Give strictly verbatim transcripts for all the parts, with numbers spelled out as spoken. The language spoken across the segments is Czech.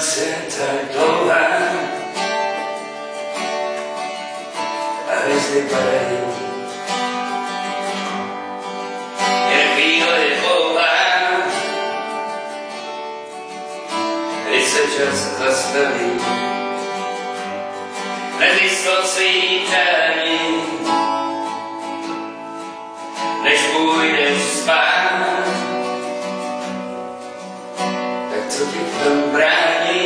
noc je tak dlouhá a hvězdy padají. Jen chvíle je pouhá, když se čas zastaví. Nezjistil svý přání, než půjdeš spát. Tak co ti v tom brání?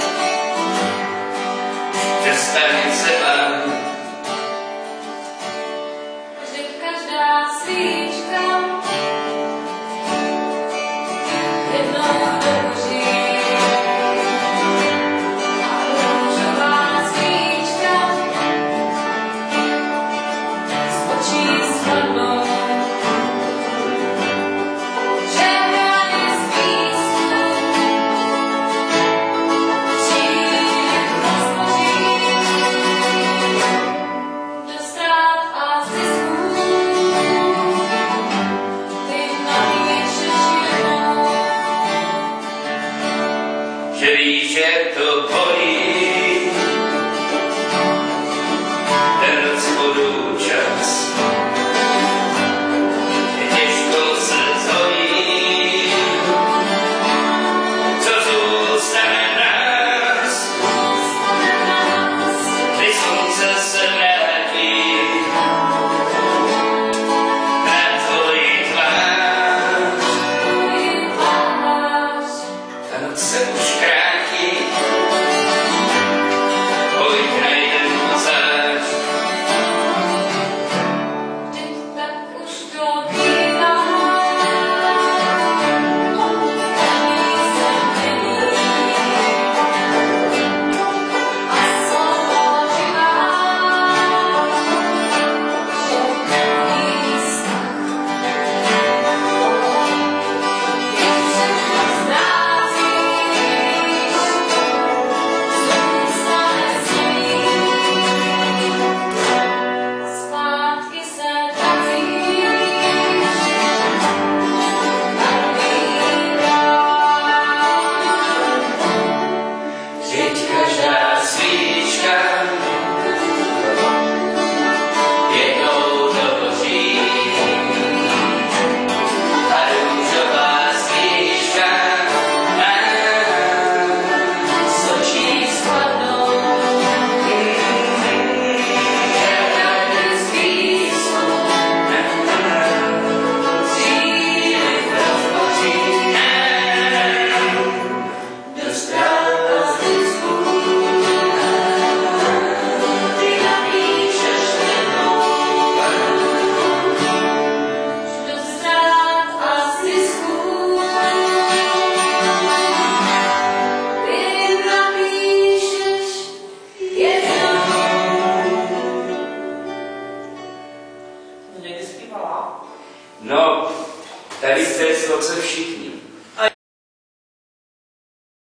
Přestaň se bát. Vždyť každá svíčka jednou dohoří. A růžová svíčka z očí spadnou. Že víš, že to bolí, ten noc budu čas. Je těžko se zhojí, co zůstane nás, když slunce se vrátí na tvoji tvář. Ta noc se už krátí, pojď na jeden masáž. Vždyť tak už to bývá, daný se není a slovo živá, šeptý vztah. Když všechno ztrácíš, zůstane zlý, zpátky se vracíš na nový rád. Vždyť každá svíčka jednou dohoří a růžová svíčka z očí Spadnou, žádný zvířo, síly rozboří, do ztrát zisku, ty napíšeš jednou. Do ztrát a zisků, ty napíšeš jednou. To někdy zpívala? No, tady jste sloce všichni.